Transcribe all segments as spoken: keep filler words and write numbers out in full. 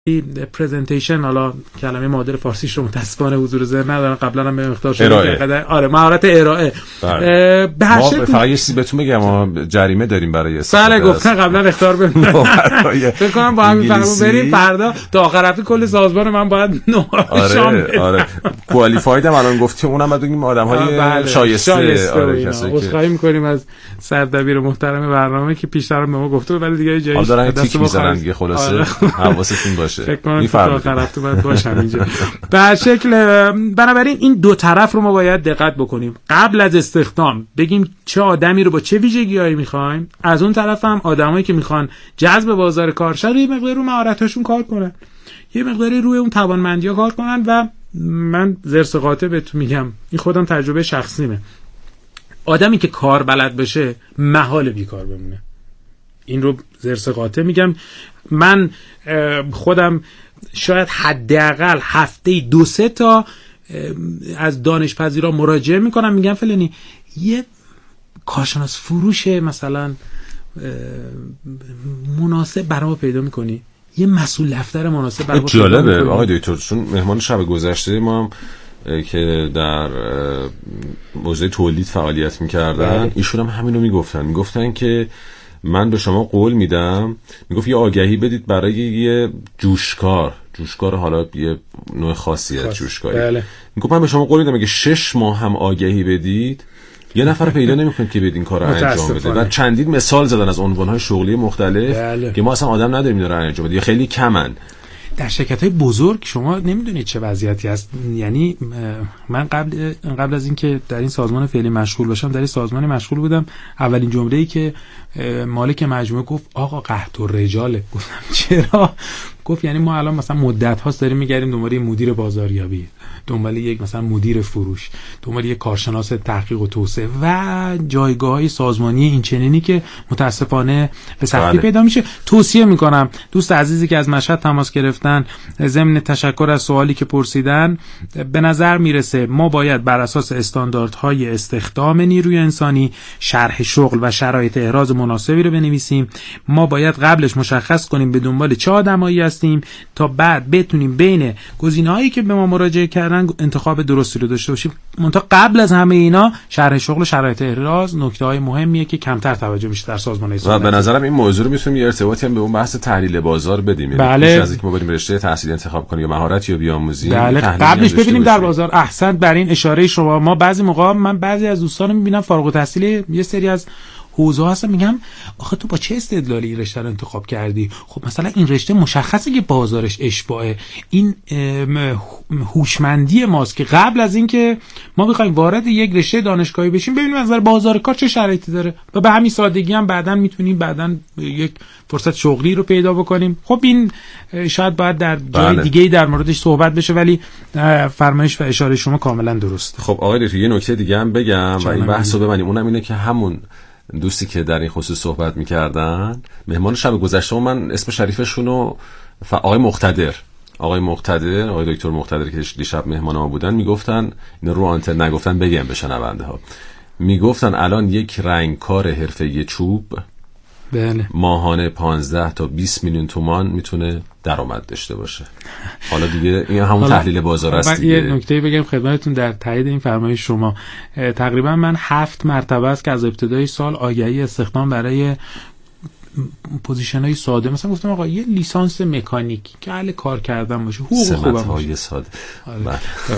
پرزنتیشن، حالا کلمه معادل فارسیش رو متاسفانه حضور ذهن ندارم، قبلا هم به مقدار شده ارائه. آره مهارت ارائه. به هر شکل فقط یه چیزی بهتون بگم، ما جریمه داریم برای استفاده. بله گفتن قبلا اختیار بدیم. فکر کنم با همین فرمون بریم فردا تا آخر هفته کل سازمان من باید نوع شام بدم. آره کوالیفاید هم الان گفتی، اونم بگیم آدم‌های شایسته. آره کسایی که عذرخواهی می‌کنیم از سردبیر محترم برنامه که پیشتر به ما گفته ولی دیگه جایی دارن تیک می‌زنن دیگه، خلاصه حواستون باشه. فکر کنم تا آخر هفته باید باشم اینجا. به هر شکل بنابراین این دو طرف رو ما باید دقت بکنیم. قبل از استخدام بگیم چه آدمی رو با چه ویژگی‌هایی می‌خوایم، از اون طرف هم آدمایی که می‌خوان جذب بازار کار شن یه مقدار رو مهارتاشون کار کنن، یه مقداری روی اون توانمندی‌ها کار کنن. و من زرس قاطع بهتون میگم، این خودم تجربه شخصیمه، آدمی که کار بلد بشه محال بیکار بمونه. این رو زرس قاطع میگم. من خودم شاید حداقل هفته دو سه تا از دانشپذیرا مراجعه میکنم، میگم فلانی یه کارشناس فروش مثلا مناسب برای ما پیدا میکنی، یه مسئول دفتر مناسب برای ما پیدا میکنی. جالبه آقای دکتر، چون مهمان شب گذشته ما هم که در حوزه تولید فعالیت میکردن ایشون هم همینو میگفتن، میگفتن که من به شما قول میدم، میگفت یه آگهی بدید برای یه جوشکار، جوشکار حالا یه نوع خاصی از جوشکاری. بله. میگفت من به شما قول میدم اگه شش ماه هم آگهی بدید یه نفر پیدا نمیکنید که بید این کار رو انجام بده. و چندین مثال زدن از عنوانهای شغلی مختلف. بله. که ما اصلا آدم نداریم اینا رو انجام بده یا خیلی کمن. در شرکت‌های بزرگ شما نمیدونید چه وضعیتی هست. یعنی من قبل قبل از اینکه در این سازمان فعلی مشغول باشم، در این سازمان مشغول بودم، اولین جمله‌ای که مالک مجموعه گفت آقا قحط الرجاله. گفتم چرا؟ گفت یعنی ما الان مثلا مدت هاست داریم میگردیم دنبال مدیر بازاریابی، دنبال یک مثلا مدیر فروش، دنبال یک کارشناس تحقیق و توسعه و جایگاه‌های سازمانی این چنینی که متاسفانه به سختی پیدا میشه. توصیه میکنم دوست عزیزی که از مشهد تماس گرفتن، ضمن تشکر از سوالی که پرسیدن، به نظر میرسه ما باید بر اساس استانداردهای استخدام نیروی انسانی شرح شغل و شرایط احراز مناسبی رو بنویسیم. ما باید قبلش مشخص کنیم به دنبال چه آدمایی هستیم تا بعد بتونیم بین گزینه‌هایی که به ما مراجعه کردن انتخاب درستی رو داشته باشیم. منتها قبل از همه اینا شرح شغل و شرایط احراز نکته‌های مهمیه که کمتر توجه میشه در سازمان‌های و به نظرم این موضوع رو میتونیم یه ارتباطی هم به اون بحث تحلیل بازار بدیم. بله. یعنی از اینکه ما بریم رشته تحصیلی انتخاب کنیم یا مهارت یا بیاموزی، بله. قبلش ببینیم در بازار. احسنت بر این اشاره شما. ما بعضی موقع من بعضی از دوستان میبینم فارغ التحصیل یه سری از حوزه هستم، میگم آخه تو با چه استدلالی این رشته رو انتخاب کردی؟ خب مثلا این رشته مشخصه که بازارش اشباعه. این هوشمندی ماست که قبل از اینکه ما بخوایم وارد یک رشته دانشگاهی بشیم ببینیم از نظر بازار کار چه شرایطی داره و به همین سادگی هم بعداً میتونیم بعداً یک فرصت شغلی رو پیدا بکنیم. خب این شاید باید در جای بله. دیگه‌ای در موردش صحبت بشه، ولی فرمایش و اشاره شما کاملا درسته. خب آقای دکتر یه نکته دیگه هم بگم و این بحثو ببندیم، اونم اینه که همون دوستی که در این خصوص صحبت می‌کردن، مهمان شب گذشته من اسم شریفشون رو ف... آقای مقتدر آقای مقتدر آقای دکتر مقتدر که دیشب مهمان ما بودن میگفتن، اینا رو آنتن نگفتن بگم به شنونده ها، میگفتن الان یک رنگکار حرفه‌ای چوب بله ماهانه پانزده تا بیست میلیون تومان میتونه درآمد داشته باشه. حالا دیگه این همون تحلیل بازار است دیگه. یه نکته بگم خدمتتون در تایید این فرمایش شما. تقریبا من هفت مرتبه است که از ابتدای سال آگهی استخدام برای پوزیشن‌های ساده مثلا گفتم آقا یه لیسانس مکانیک که اهل کار کردن باشه، حقوق خوبم باشه، ساده. آره.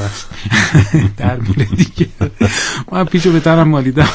در مورد دیگه من پیچو بهترم مالیدم.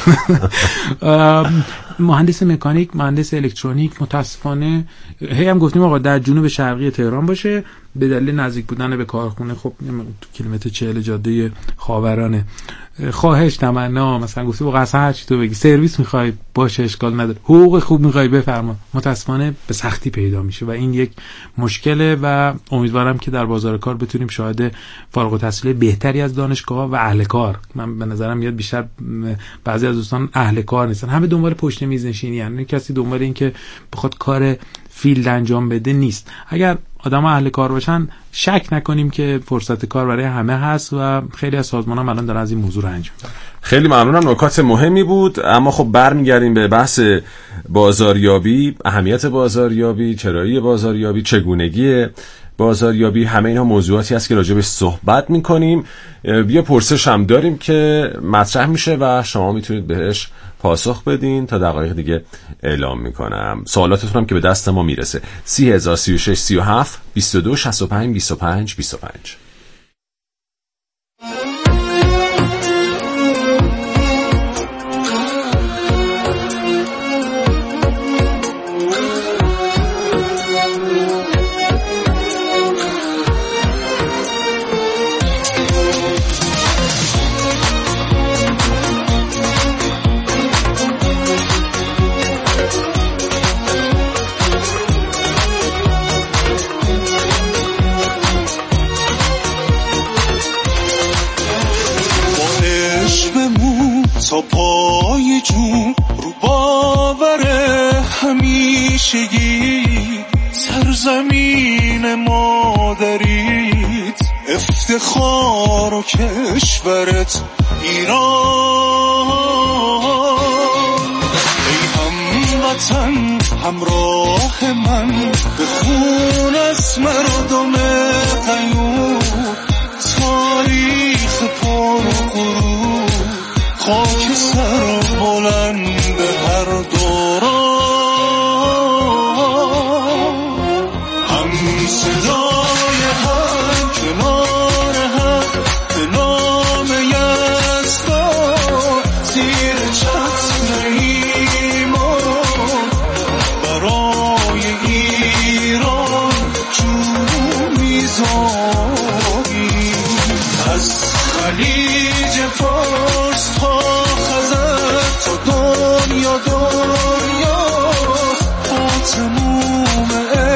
مهندس مکانیک، مهندس الکترونیک، متاسفانه هی هم گفتیم آقا در جنوب شرقی تهران باشه به دلیل نزدیک بودن به کارخونه. خب تو کیلومتر چهل جاده خاورانه. خواهش تمنا مثلا گفتی با قصه هر چی تو بگی، سرویس میخوای باشه اشکال نداره، حقوق خوب میخوای بفرما، متاسفانه به سختی پیدا میشه و این یک مشکله و امیدوارم که در بازار کار بتونیم شاهد فارغ التحصیل بهتری از دانشگاه و اهل کار. من به نظرم میاد بیشتر بعضی از دوستان اهل کار نیستن، همه دنبال پشت میز نشینی، یعنی کسی دنبال این که بخواد کار فیلد انجام بده نیست. اگر آدم اهل کار باشن شک نکنیم که فرصت کار برای همه هست و خیلی از سازمان‌ها الان دارن از این موضوع رو انجام میدن. خیلی ممنونم، نکات مهمی بود. اما خب برمیگردیم به بحث بازاریابی، اهمیت بازاریابی، چرایی بازاریابی، چگونگی بازاریابی، همه اینها موضوعاتی هست که راجع به صحبت میکنیم. یه پرسش هم داریم که مطرح میشه و شما میتونید بهش پاسخ بدین. تا دقایق دیگه اعلام میکنم. سوالاتتون هم که به دست ما میرسه. سی هزار سی و شش سی و هفت بیست و دو شصت و پنج بیست و پنج بیست و پنج. تا پای جون رو باور همیشگی سرزمین مادریت افتخار و کشورت ایران. ای هموطن همراه من به خون از مردم قیوم، تاریخ پر غرور خاک سر بلند هر دوران. هم صدای هم کنار هم به نام یزدان، زیر چتر ایمان برای ایران جون میذاری. از خلیج فارس تا خزر تا دنیا دنیا، با تموم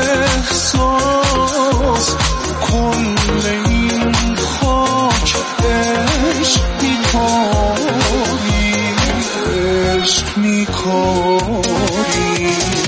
احساس کل این خاک عشق میکاری، عشق میکاری.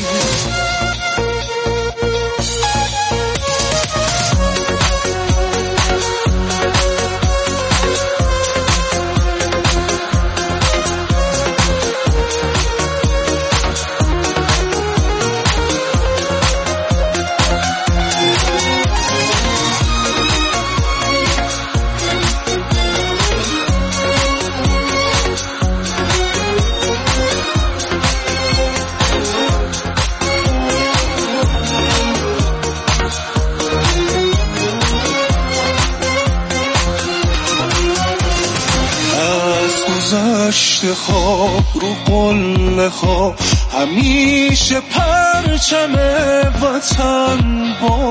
خواب رو قله ها همیشه پرچم وطن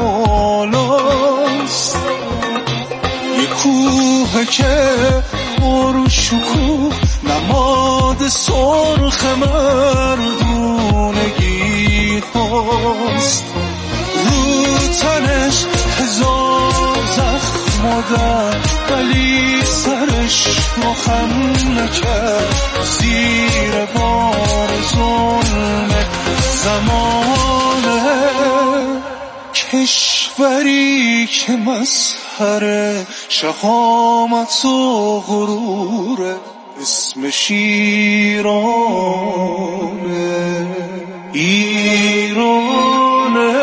بالاست. یه کوه که برو شکوه نماد سرخ مردونگی هاست. رو تنش هزار زخم و درد ولی سرش رو خم نکرد، زیر بار ظلم زمانه. کشوری که مظهر شهامت و غروره، اسمش ایرانه، ایرانه.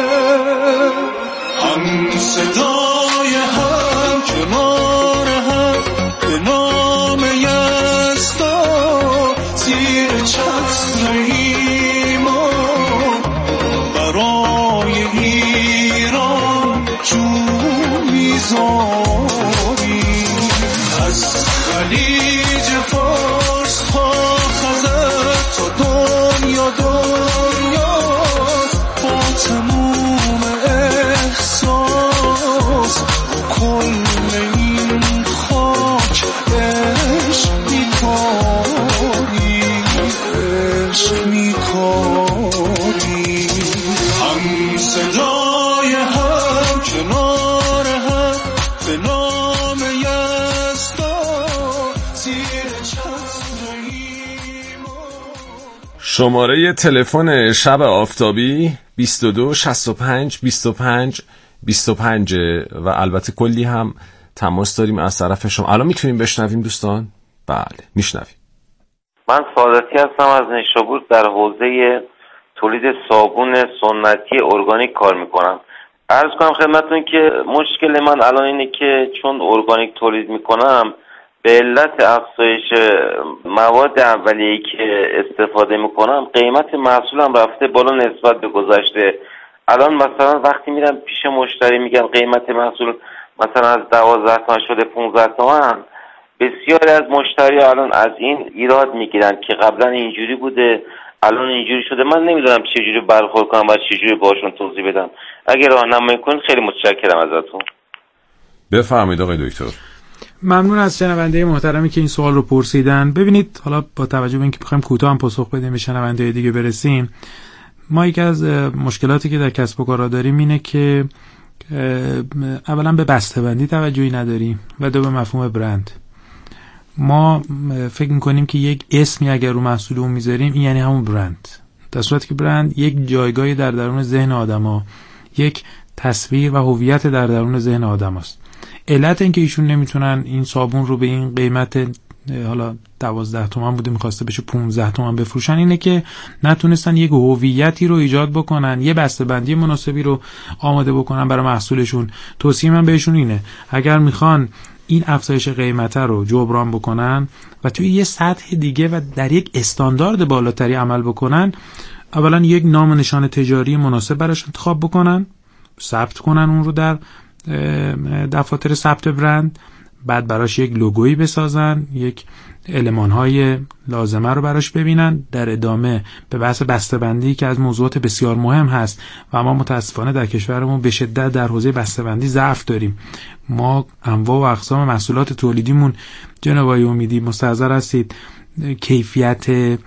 هم صدای هم کنار هم به نام یزدان، زیر چتر ایمان برای ایران جون میذاری. از خلیج فارس تا خزر تا دنیا دنیا، با تموم احساس کل این خاک عشق میکاری، عشق میکاری. هم صدای هم کنار هم به نام یزدان، زیر چتر ایمان. شماره تلفن شب آفتابی بیست و دو شصت و پنج بیست و پنج بیست و پنج و البته کلی هم تماس داریم از طرف شما. الان میتونیم بشنویم دوستان؟ بله میشنویم. من سعادتی هستم از نیشابور، در حوزه تولید صابون سنتی ارگانیک کار میکنم. عرض کنم خدمتتون که مشکل من الان اینه که چون ارگانیک تولید میکنم به علت افزایش مواد اولیه‌ای که استفاده میکنم قیمت محصولم رفته بالا نسبت به گذشته. الان مثلا وقتی میرم پیش مشتری میگم قیمت محصول مثلا از دوازده تومن شده پانزده تومن، بسیاری از مشتری الان از این ایراد میگیرن که قبلا اینجوری بوده الان اینجوری شده. من نمیدونم چجوری برخورد کنم و چجوری باشون توضیح بدم. اگه راهنمایی کنید خیلی متشکرم ازتون. بفرمایید آقای دکتر. ممنون از شنونده محترمی که این سوال رو پرسیدن. ببینید حالا با توجه به اینکه بخوایم کوتاه هم پاسخ بدیم به شنونده دیگه برسیم، ما یکی از مشکلاتی که در کسب و کارا داریم اینه که اولا به بسته‌بندی توجهی نداریم و دو به مفهوم برند. ما فکر میکنیم که یک اسمی اگر رو محصولمون میذاریم این یعنی همون برند، در صورتی که برند یک جایگاهی در درون ذهن آدما، یک تصویر و هویت در درون ذهن آدماست. علت این که ایشون نمیتونن این صابون رو به این قیمت حالا دوازده تومن بوده میخواسته بشه پانزده تومن بفروشن اینه که نتونستن یک هویتی رو ایجاد بکنن، یه بسته‌بندی مناسبی رو آماده بکنن برای محصولشون. توصیه من بهشون اینه اگر میخوان این افزایش قیمت رو جبران بکنن و توی یه سطح دیگه و در یک استاندارد بالاتری عمل بکنن، اولا یک نام و نشان تجاری مناسب براش انتخاب بکنن، ثبت کنن اون رو در دفاتر ثبت برند، بعد براش یک لوگویی بسازن، یک المان‌های لازمه رو براش ببینن، در ادامه به بحث بسته‌بندی که از موضوعات بسیار مهم هست و ما متاسفانه در کشورمون به شدت در حوزه بسته‌بندی ضعف داریم. ما انواع و اقسام محصولات تولیدیمون جناب آقای امیدی مستحضر هستید کیفیت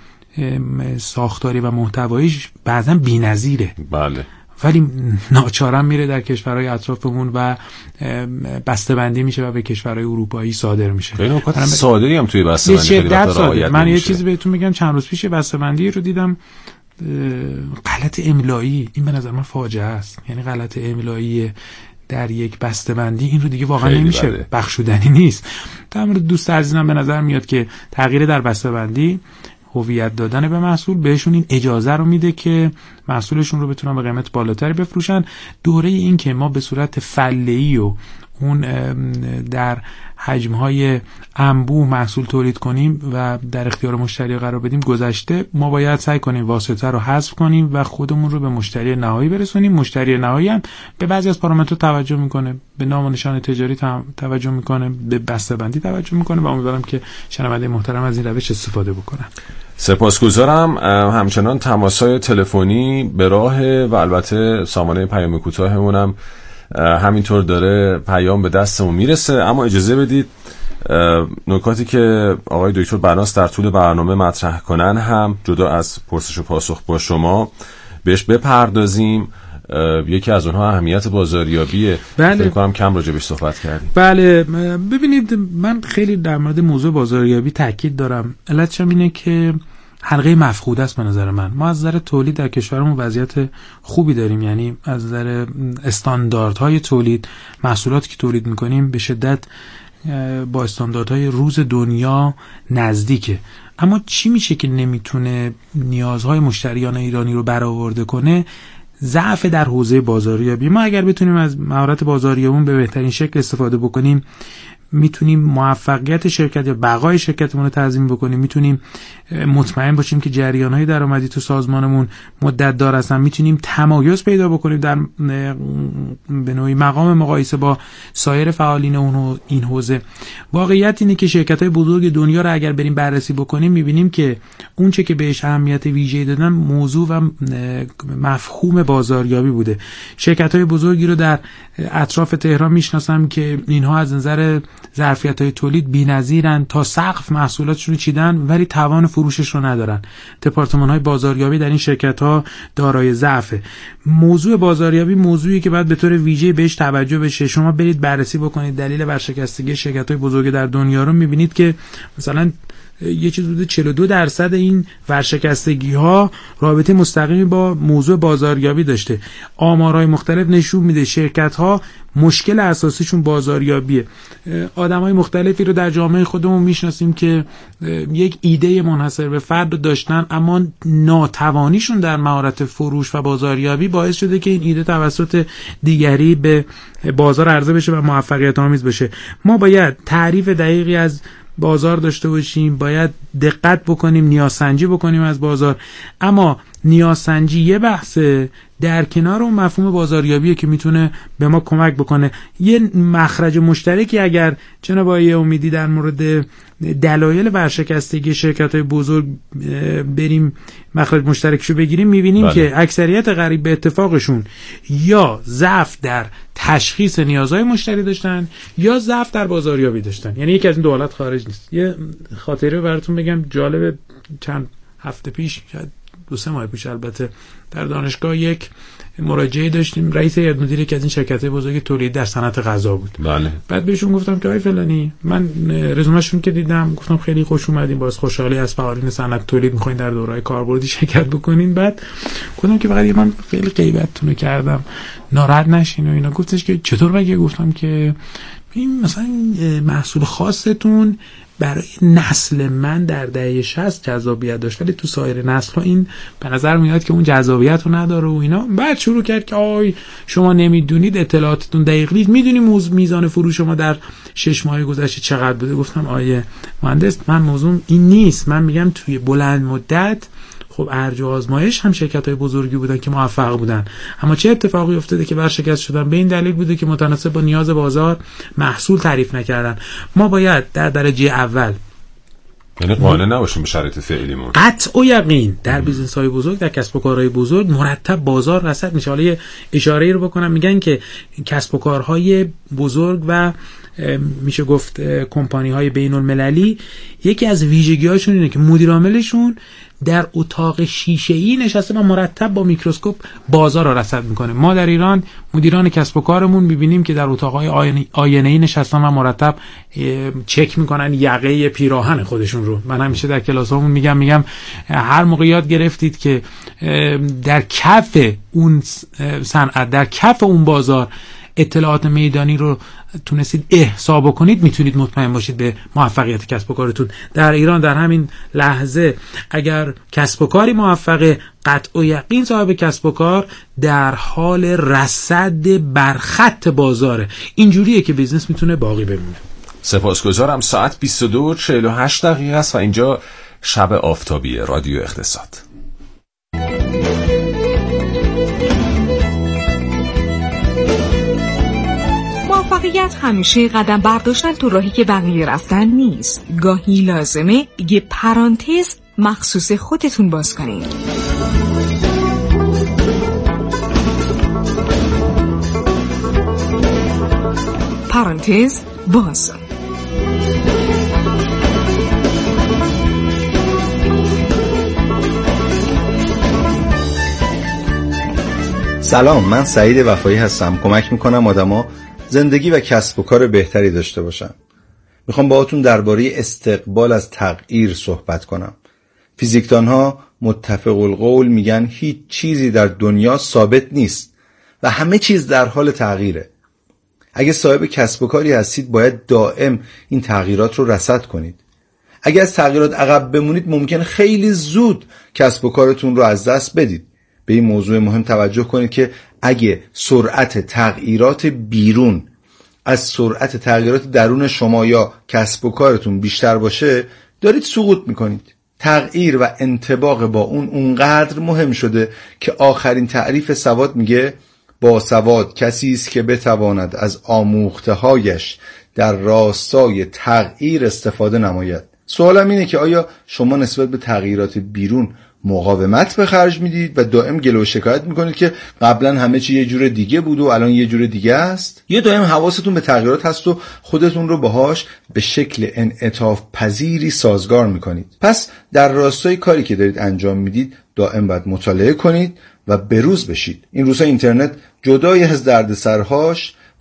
ساختاری و محتواییش بعضا بی‌نظیره. بله. ولی ناچارم میره در کشورهای اطرافمون و بسته‌بندی میشه و به کشورهای اروپایی صادر میشه. خیلی نکات صادری هم توی بسته‌بندی خیلی صادر. من یه چیزی بهتون میگم، چند روز پیش بسته‌بندی رو دیدم غلط املایی، این به نظر من فاجعه است. یعنی غلط املایی در یک بسته‌بندی این رو دیگه واقعا نمیشه بده. بخشودنی نیست. در مورد دوست عزیزم به نظر میاد که تغییر در بسته‌بندی، هویت دادن به محصول بهشون این اجازه رو میده که محصولشون رو بتونن به قیمت بالاتری بفروشن. دوره این که ما به صورت فله‌ای و اون در حجم‌های انبوه محصول تولید کنیم و در اختیار مشتری قرار بدیم گذشته. ما باید سعی کنیم واسطه رو حذف کنیم و خودمون رو به مشتری نهایی برسونیم. مشتری نهایی هم به بعضی از پارامترها توجه میکنه، به نام و نشان تجاری توجه میکنه، به بسته‌بندی توجه میکنه و امیدوارم که شنونده محترم از این روش استفاده بکنن. سپاسگزارم. همچنان تماس‌های تلفنی به راه و البته سامانه پیام کوتاهمون هم همینطور داره پیام به دستمون میرسه، اما اجازه بدید نکاتی که آقای دکتر بناس در طول برنامه مطرح کنن هم جدا از پرسش و پاسخ با شما بهش بپردازیم. یکی از اونها اهمیت بازاریابیه. بله. فکر کنم کم راجع بهش صحبت کردیم. بله ببینید، من خیلی در مورد موضوع بازاریابی تاکید دارم. علتش اینه که حلقه مفقود است به نظر من. ما از نظر تولید در کشورمون وضعیت خوبی داریم، یعنی از نظر استانداردهای تولید، محصولاتی که تولید میکنیم به شدت با استانداردهای روز دنیا نزدیکه. اما چی میشه که نمیتونه نیازهای مشتریان ایرانی رو برآورده کنه؟ ضعف در حوزه بازاریابی. ما اگر بتونیم از مهارت بازاریابیمون به بهترین شکل استفاده بکنیم، میتونیم موفقیت شرکت یا بقای شرکتمون رو تضمین بکنیم، میتونیم مطمئن باشیم که جریان‌های درآمدی تو سازمانمون مدت دار هستن، میتونیم تمایز پیدا بکنیم در به نوعی مقام مقایسه با سایر فعالین اون این حوزه. واقعیت اینه که شرکت‌های بزرگ دنیا رو اگر بریم بررسی بکنیم میبینیم که اون چه که بهش اهمیت ویژه‌ای دادن موضوع و مفهوم بازاریابی بوده. شرکت‌های بزرگی رو در اطراف تهران میشناسم که اینها از نظر ظرفیت‌های تولید بی‌نظیرن، تا سقف محصولاتشون رو چیدن ولی توان فروشش رو ندارن. دپارتمان‌های بازاریابی در این شرکت‌ها دارای ضعفه. موضوع بازاریابی موضوعی که باید به طور ویژه بهش توجه بشه. شما برید بررسی بکنید دلیل ورشکستگی شرکت‌های بزرگ در دنیا رو می‌بینید که مثلا یه چیز حدود چهل و دو درصد این ورشکستگی ها رابطه مستقیمی با موضوع بازاریابی داشته. آمارهای مختلف نشون میده شرکت ها مشکل اساسیشون بازاریابیه. آدمای مختلفی رو در جامعه خودمون میشناسیم که یک ایده منحصر به فرد داشتن، اما ناتوانیشون در مهارت فروش و بازاریابی باعث شده که این ایده توسط دیگری به بازار عرضه بشه و موفقیت آمیز بشه. ما باید تعریف دقیقی از بازار داشته باشیم، باید دقت بکنیم، نیازسنجی بکنیم از بازار. اما نیازسنجی یه بحثه، در کنار اون مفهوم بازاریابیه که میتونه به ما کمک بکنه. یه مخرج مشترکی اگر جناب آقای امیدی در مورد دلایل ورشکستگی شرکت‌های بزرگ بریم مخرج مشترکشو بگیریم، میبینیم بله. که اکثریت قریب به اتفاقشون یا ضعف در تشخیص نیازهای مشتری داشتن یا ضعف در بازاریابی داشتن. یعنی یکی از این دو حالت خارج نیست. یه خاطره براتون بگم جالب، چند هفته پیش، شاید دو سه ماه پیش البته، در دانشگاه یک مراجعه داشتیم. رئیس هیئت مدیره که از این شرکت‌های بزرگ تولید در صنعت غذا بود. بله. بعد بهشون گفتم که آقای فلانی، من رزومه‌شون که دیدم گفتم خیلی خوش اومدین، باعث خوشحالی از فعالین صنعت تولید می‌خواین در دوره‌های کاربردی شرکت بکنین. بعد گفتم که فقط من خیلی غیبتتون رو کردم، ناراحت نشین و اینا. گفتش که چطور بگه؟ گفتم که این مثلا محصول خاصتون برای نسل من در دهه شصت جذابیت داشت، ولی تو سایر نسل‌ها این به نظر میاد که اون جذابیت رو نداره و اینا. بعد شروع کرد که آی شما نمیدونید، اطلاعاتتون دقیق نیست، میدونی میزان فروش شما در شش ماه گذشته چقدر بوده. گفتم آیه مهندس، من موضوع این نیست، من میگم توی بلند مدت خب ارج و آزمایش هم شرکت‌های بزرگی بودن که موفق بودن، اما چه اتفاقی افتاده که ورشکست شدن؟ به این دلیل بوده که متناسب با نیاز بازار محصول تعریف نکردن. ما باید در درجه اول، یعنی قانع نباشیم به شرایط فعلیمون، قطع و یقین در بیزنس‌های بزرگ، در کسب و کارهای بزرگ مرتب بازار رصد میشه. حالا یه اشاره‌ای رو بکنم، میگن که کسب و کارهای بزرگ و میشه گفت کمپانی‌های بین‌المللی یکی از ویژگی‌هاشون اینه که مدیر عاملشون در اتاق شیشه‌ای نشسته و مرتب با میکروسکوپ بازار را رصد میکنه. ما در ایران مدیران کسب و کارمون میبینیم که در اتاق‌های آینه‌ای نشستن و مرتب چک میکنن یقه پیراهن خودشون رو. من همیشه در کلاسامون میگم میگم هر موقع یاد گرفتید که در کف اون صنعت، در کف اون بازار اطلاعات میدانی رو تونستید احصا بکنید، میتونید مطمئن باشید به موفقیت کسب و کارتون. در ایران در همین لحظه اگر کسب و کاری موفقه، قطع و یقین صاحب کسب و کار در حال رصد بر خط بازاره. اینجوریه که بیزنس میتونه باقی بمونه. سپاسگزارم. ساعت بیست و دو و چهل و هشت دقیقه است و اینجا شب آفتابی رادیو اقتصاد. موفقیت همیشه قدم برداشتن تو راهی که بقیه رفتن نیست. گاهی لازمه یه پرانتز مخصوص خودتون باز کنید. پرانتز باز. سلام، من سعید وفایی هستم. کمک میکنم آدما زندگی و کسب و کار بهتری داشته باشن. میخوام باهاتون درباره استقبال از تغییر صحبت کنم. فیزیکدانها متفق القول میگن هیچ چیزی در دنیا ثابت نیست و همه چیز در حال تغییره. اگه صاحب کسب و کاری هستید باید دائم این تغییرات رو رصد کنید. اگه از تغییرات عقب بمونید ممکن خیلی زود کسب و کارتون رو از دست بدید. به این موضوع مهم توجه کنید که اگه سرعت تغییرات بیرون از سرعت تغییرات درون شما یا کسب و کارتون بیشتر باشه، دارید سقوط میکنید. تغییر و انطباق با اون اونقدر مهم شده که آخرین تعریف سواد میگه با سواد کسی است که بتواند از آموخته‌هایش در راستای تغییر استفاده نماید. سوالم اینه که آیا شما نسبت به تغییرات بیرون مقاومت به خرج میدید و دائم گله و شکایت میکنید که قبلا همه چی یه جور دیگه بود و الان یه جور دیگه است، یا دائم حواستون به تغییرات هست و خودتون رو باهاش به شکل انعطاف پذیری سازگار میکنید؟ پس در راستای کاری که دارید انجام میدید دائم باید مطالعه کنید و بروز بشید. این روزها اینترنت جدای از دردسرهاش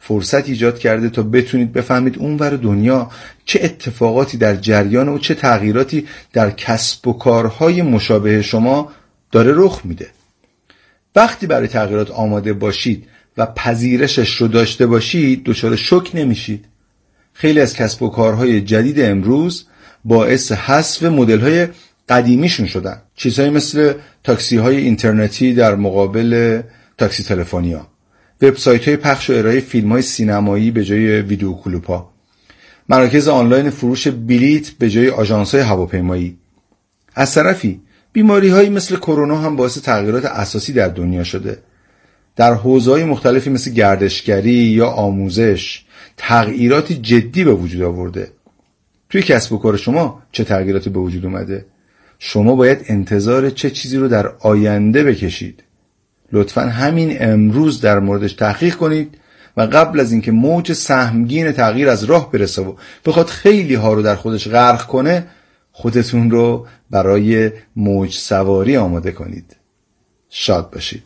فرصت ایجاد کرده تا بتونید بفهمید اونور دنیا چه اتفاقاتی در جریان و چه تغییراتی در کسب و کارهای مشابه شما داره رخ میده. وقتی برای تغییرات آماده باشید و پذیرشش رو داشته باشید دچار شوک نمیشید. خیلی از کسب و کارهای جدید امروز باعث حذف مدل‌های قدیمیشون شدن. چیزهایی مثل تاکسی‌های اینترنتی در مقابل تاکسی تلفنی‌ها، وبسایت‌های پخش و ارائه فیلم‌های سینمایی به جای ویدیو کلوپ‌ها، مراکز آنلاین فروش بلیت به جای آژانس‌های هواپیمایی. از طرفی بیماری‌هایی مثل کرونا هم باعث تغییرات اساسی در دنیا شده. در حوزه‌های مختلفی مثل گردشگری یا آموزش تغییراتی جدی به وجود آورده. توی کسب و کار شما چه تغییراتی به وجود اومده؟ شما باید انتظار چه چیزی رو در آینده بکشید؟ لطفاً همین امروز در موردش تحقیق کنید و قبل از اینکه موج سهمگین تغییر از راه برسه و بخواد خیلی ها رو در خودش غرق کنه، خودتون رو برای موج سواری آماده کنید. شاد باشید.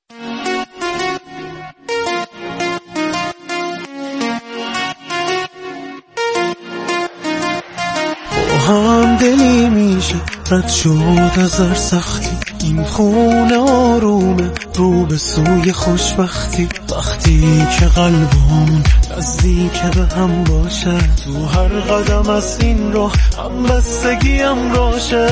هم دلی میشه رد شد از هر سختی، این خونه آرومه رو به سوی خوشبختی. وقتی که قلبمون نزدیک به هم باشه، تو هر قدم از این راه هم بستگیم راشه.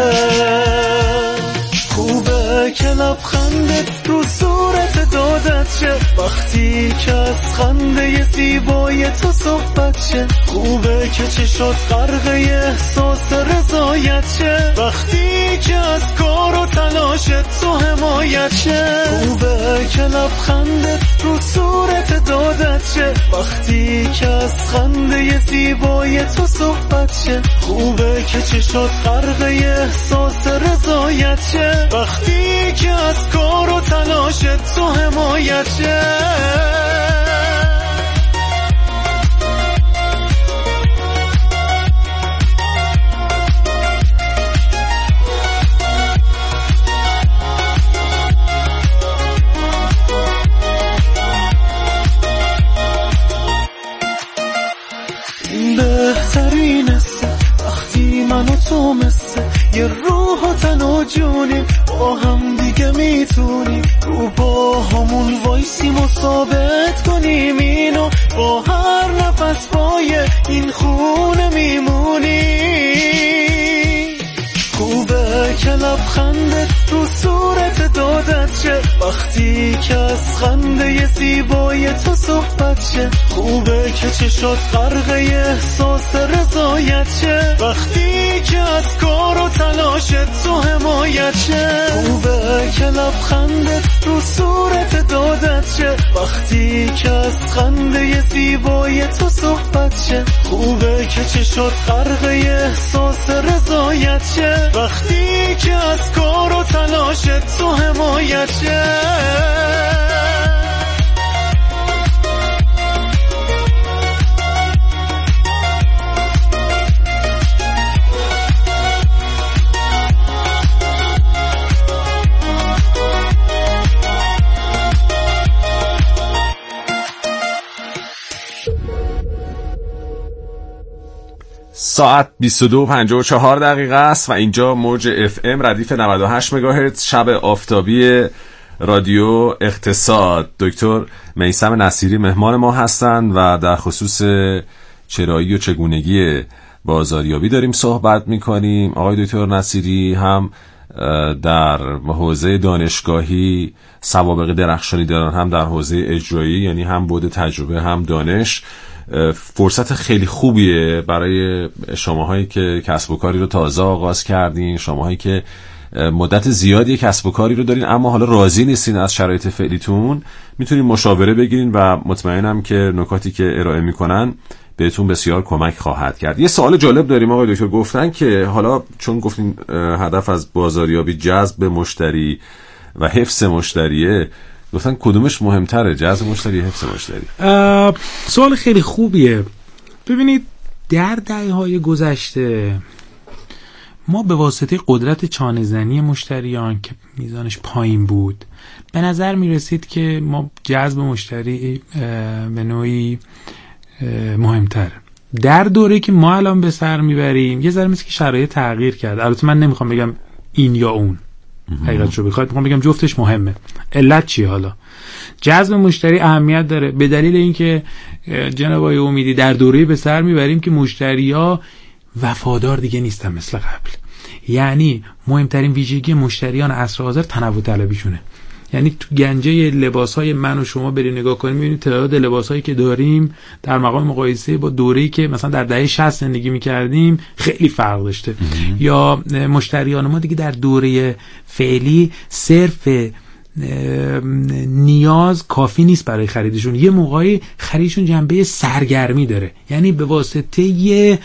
خوبه که لبخندت رو صورت دادت شه، وقتی که از خنده زیبای تو صحبت شه. خوبه که چشات غرقه احساس رضایت شه، وقتی که از کار و تلاشت تو حمایت شه. خوبه که لبخندت رو صورت دادت شه، وقتی که از خنده زیبای تو صحبت شه. خوبه که چشات غرقه احساس رضایت شه، وقتی که از کار و تلاشت تو حمایت شه. این بهترین است وقتی من و تو مثل یه روح و تن و جونیم، با هم دیگه میتونیم رو با همون وایسیم و ثابت کنیم اینو، با هر نفس پای این خونه میمونیم. خوبه که لبخندت رو صورت دادت شه، وقتی که از خنده زیبای تو صحبت شه. خوبه که چشات غرقه احساس رضایت شه، وقتی که از کار و تلاشت تو حمایت شه. خوبه که لبخندت رو صورت دادت شه، وقتی که از خنده زیبای تو صحبت شه. خوبه که چشات غرقه احساس رضایت شه، وقتی که از کار و تلاشت تو حمایت شه. ساعت بیست و دو و پنجاه و چهار دقیقه است و اینجا موج اف ام ردیف نود و هشت مگاهرتز شب آفتابی رادیو اقتصاد. دکتر میثم نصیری مهمان ما هستند و در خصوص چرایی و چگونگی بازاریابی داریم صحبت میکنیم. آقای دکتر نصیری هم در حوزه دانشگاهی سوابق درخشانی دارن، هم در حوزه اجرایی، یعنی هم بود تجربه هم دانش. فرصت خیلی خوبیه برای شماهایی که کسب و کاری رو تازه آغاز کردین، شماهایی که مدت زیادی کسب و کاری رو دارین اما حالا راضی نیستین از شرایط فعلیتون، میتونین مشاوره بگیرین و مطمئنم که نکاتی که ارائه میکنن بهتون بسیار کمک خواهد کرد. یه سوال جالب داریم آقای دکتر. گفتن که حالا چون گفتین هدف از بازاریابی جذب مشتری و حفظ مشتریه، گفتن کدومش مهمتره، جذب مشتری یا حفظ مشتری؟ سوال خیلی خوبیه. ببینید در دهه‌های گذشته ما به واسطه قدرت چانه‌زنی مشتریان که میزانش پایین بود به نظر میرسید که ما جذب مشتری به نوعی مهمتره. در دوره که ما الان به سر میبریم یه ذره مثل که شرایط تغییر کرد. البته من نمیخوام بگم این یا اون، حقیقتش رو بخواید میخوام بگم جفتش مهمه. علت چیه؟ حالا جذب مشتری اهمیت داره به دلیل اینکه جناب آقای امیدی در دوره به سر میبریم که مشتری‌ها وفادار دیگه نیستن مثل قبل. یعنی مهمترین ویژگی مشتریان عصر حاضر تنوع طلبیشونه. یعنی تو گنجه لباس‌های من و شما بریم نگاه کنیم می‌بینید تعداد لباس‌هایی که داریم در مقام مقایسه با دوره‌ای که مثلا در دهه شصت زندگی می‌کردیم خیلی فرق داشته. یا مشتریان ما دیگه در دوره فعلی صرف نیاز کافی نیست برای خریدشون، یه موقعی خریدشون جنبه سرگرمی داره، یعنی به واسطه یه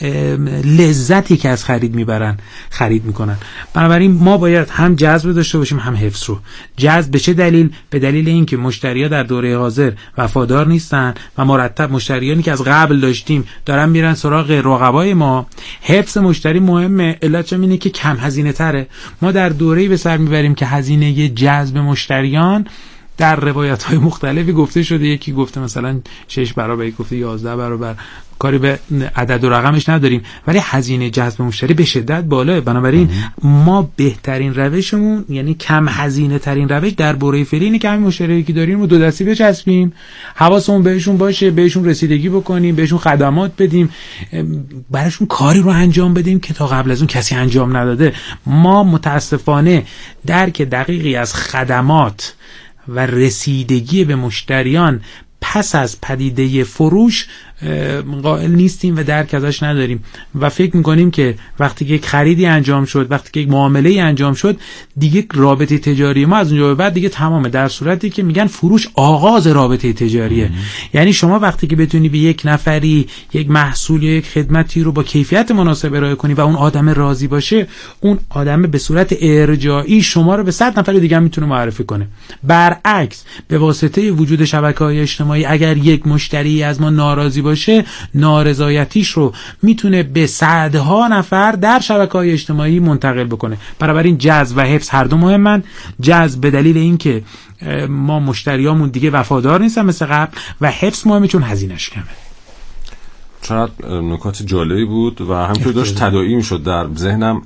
لذتی که از خرید میبرن خرید میکنن. بنابراین ما باید هم جذب داشته باشیم هم حفظ رو. جذب به چه دلیل؟ به دلیل اینکه مشتری‌ها در دوره حاضر وفادار نیستن و مرتب مشتریانی که از قبل داشتیم دارن میرن سراغ رقبای ما. حفظ مشتری مهمه، علتش اینه که کم هزینه تره. ما در دوره‌ای به سر میبریم که هزینه جذب مشتریان در روایت‌های مختلفی گفته شده، یکی گفته مثلا شش برابر، یکی گفته یازده برابر، کاری به عدد و رقمش نداریم، ولی هزینه جذب مشتری به شدت بالاه. بنابراین ما بهترین روشمون یعنی کم هزینه ترین روش در دوره فعلی اینه که همین مشتری که داریم رو دو دستی بچسبیم، حواسمون بهشون باشه، بهشون رسیدگی بکنیم، بهشون خدمات بدیم، براشون کاری رو انجام بدیم که تا قبل از اون کسی انجام نداده. ما متاسفانه درک دقیقی از خدمات و رسیدگی به مشتریان پس از پدیده فروش قائل نیستیم و درک ازش نداریم و فکر میکنیم که وقتی که یک خریدی انجام شد، وقتی که یک معامله انجام شد، دیگه رابطه تجاری ما از اونجا به بعد دیگه تمامه، در صورتی که میگن فروش آغاز رابطه تجاریه. یعنی شما وقتی که بتونی به یک نفری یک محصول یا یک خدمتی رو با کیفیت مناسب ارائه کنی و اون آدم راضی باشه، اون آدم به صورت ارجاعی شما رو به صد نفر دیگه میتونه معرفی کنه. برعکس به واسطه وجود شبکه‌های اجتماعی اگر یک مشتری از ما ناراضی باشه، نارضایتیش رو میتونه به صدها نفر در شبکه‌های اجتماعی منتقل بکنه. بنابراین جذب و حفظ هر دو مهمن. جذب به دلیل اینکه ما مشتریامون دیگه وفادار نیستن مثل قبل، و حفظ مهمه چون هزینه‌اش کمه. چقدر نکات جالبی بود و همینطور داشت تداعی میشد در ذهنم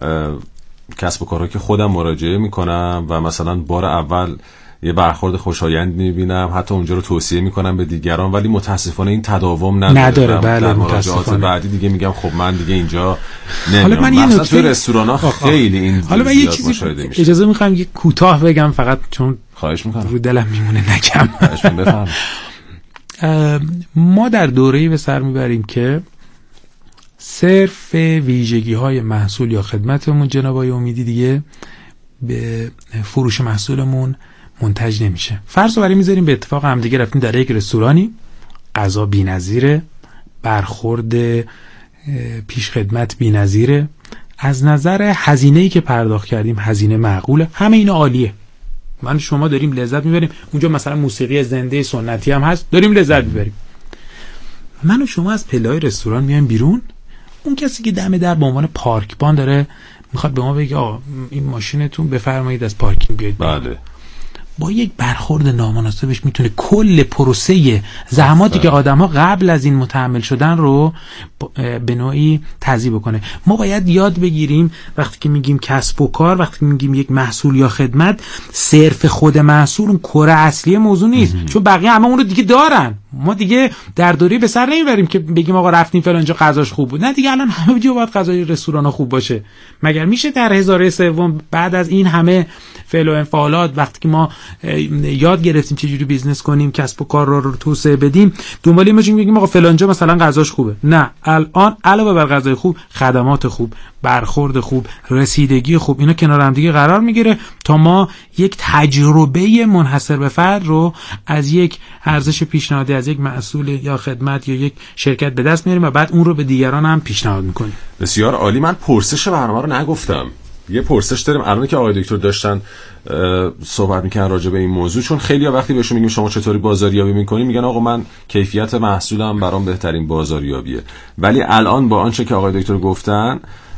کسب و کارهایی که خودم مراجعه میکنم و مثلا بار اول یه برخورد خوشایند میبینم، حتی اونجا رو توصیه میکنم به دیگران، ولی متاسفانه این تداوم نداره. نداره بله، در مراجعات بعدی دیگه میگم خب من دیگه اینجا نمیام. حالا من یه مثلا نکته توی رستوران ها خیلی این حالا من یه چیزی اجازه میخوام یه کوتاه بگم فقط، چون خواهش میکنم رو دلم میمونه نگم. خواهش میکنم. ما در دوره‌ای به سر میبریم که صرف ویژگی های محصول یا خدمتمون جناب آقای امیدی دیگه به فروش محصولمون منتج نمیشه. فرض رو برای میذاریم به اتفاق هم دیگه رفتیم در یک رستورانی، غذا بی‌نظیره، برخورد پیش خدمت بی‌نظیره، از نظر هزینه‌ای که پرداخت کردیم هزینه معقوله، همه اینا عالیه، من شما داریم لذت میبریم. اونجا مثلا موسیقی زنده سنتی هم هست، داریم لذت میبریم. من و شما از پله‌های رستوران میایم بیرون، اون کسی که دم در به عنوان پارکبان داره میخواد به ما بگه آقا این ماشینتون بفرمایید از پارکینگ بیاید. بله. با یک برخورد نامناسبش میتونه کل پروسه زحماتی که آدم‌ها قبل از این متحمل شدن رو به نوعی تضییع بکنه. ما باید یاد بگیریم وقتی که میگیم کسب و کار، وقتی که میگیم یک محصول یا خدمت، صرف خود محصول اون کره اصلی موضوع نیست، چون بقیه همه اون رو دیگه دارن. ما دیگه در دوره به سر نمیبریم که بگیم آقا رفتیم فلان جا غذاش خوب بود. نه دیگه الان همه جا باید غذای رستوران‌ها خوب باشه. مگر میشه در هزاره سوم بعد از این همه فعل و انفعالات، وقتی که ما یاد گرفتیم چجوری بیزنس کنیم، کسب و کار رو توسعه بدیم، دنبال این بگیم آقا فلان جا مثلا غذاش خوبه؟ نه، الان علاوه بر غذای خوب، خدمات خوب، برخورد خوب، رسیدگی خوب، اینا کنار هم دیگه قرار میگیره تا ما یک تجربه منحصر به فرد رو از یک ارزش پیشنهادی، از یک محصول یا خدمت یا یک شرکت به دست میاریم و بعد اون رو به دیگران هم پیشنهاد میکنیم. بسیار عالی. من پرسش برنامه رو نگفتم. یه پرسش داریم الان که آقای دکتر داشتن صحبت میکنن راجع به این موضوع، چون خیلی ها وقتی بهشون میگیم شما چطوری بازاریابی میکنین میگن آقا من کیفیت محصولم برام بهترین بازاریابیه، ولی الان با آنچه که آقای دکتر گفتن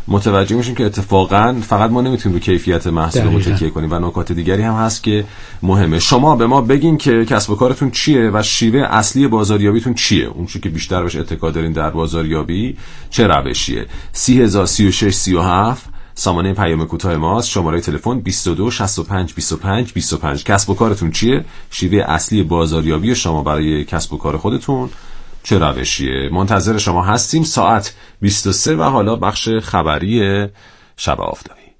متوجه میشیم که اتفاقا فقط ما نمیتونیم رو کیفیت محصول تکیه کنیم و نکات دیگری هم هست که مهمه. شما به ما بگین که کسب و کارتون چیه و شیوه اصلی بازاریابیتون چیه، اون چیزی که بیشتر بهش اتکا دارین در بازاریابی چه روشیه. سی هزار سی و شش سی و هفت سامانه پیام کوتاه ماست، شماره تلفن بیست و دو شصت و پنج بیست و پنج بیست و پنج. کسب و کارتون چیه؟ شیوه اصلی بازاریابی شما برای کسب و کار خودتون چه روشیه؟ منتظر شما هستیم. ساعت بیست و سه و حالا بخش خبری شب آفتابی.